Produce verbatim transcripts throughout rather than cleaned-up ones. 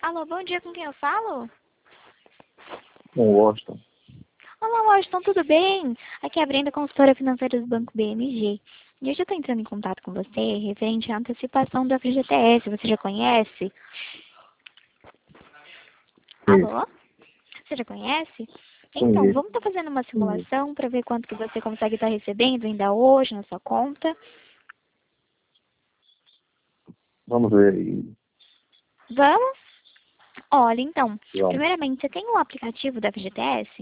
Alô, bom dia, com quem eu falo? Com Washington. Olá, Washington, tudo bem? Aqui é a Brenda, consultora financeira do Banco B M G. E hoje eu estou entrando em contato com você referente à antecipação do F G T S. Você já conhece? Alô? Você já conhece? Então, Conheço. vamos estar fazendo uma simulação para ver quanto que você consegue estar recebendo ainda hoje na sua conta. Vamos ver aí. Vamos? Olha, então, Vamos. primeiramente, você tem um aplicativo do F G T S?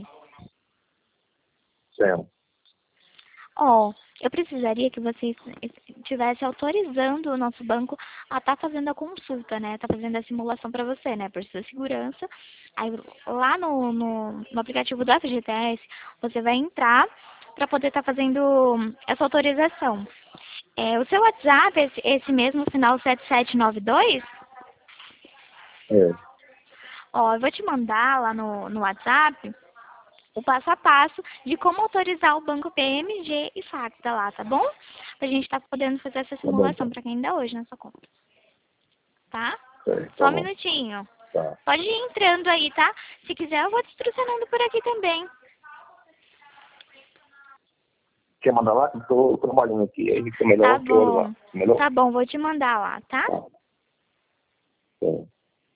Temos. Ó, eu precisaria que você estivesse autorizando o nosso banco a estar fazendo a consulta, né? Tá fazendo a simulação para você, né? Por sua segurança. Aí lá no, no, no aplicativo do F G T S, você vai entrar para poder estar fazendo essa autorização. É, o seu WhatsApp, esse, esse mesmo final sete sete nove dois? É. Ó, eu vou te mandar lá no, no WhatsApp o passo a passo de como autorizar o banco P M G e Facta lá, tá bom? Pra gente estar podendo fazer essa Tá bom, simulação então. para quem ainda hoje na sua conta. Tá? Certo, Só tá um bom. minutinho. Tá. Pode ir entrando aí, tá? Se quiser, eu vou te instrucionando por aqui também. Quer mandar lá? Que eu tô trabalhando aqui. Aí fica melhor Tá que eu olho lá. bom. Melhor? Tá bom, vou te mandar lá, tá? Tá. Tá.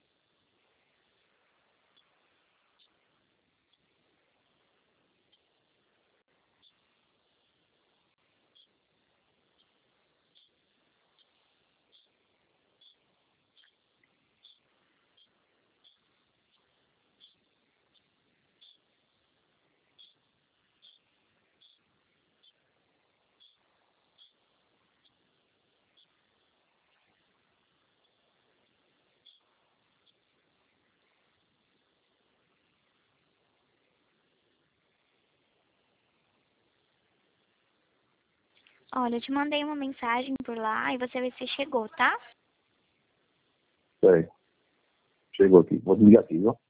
Olha, eu te mandei uma mensagem por lá e você vê se chegou, tá? Certo. Chegou aqui. Vou desligar aqui, viu?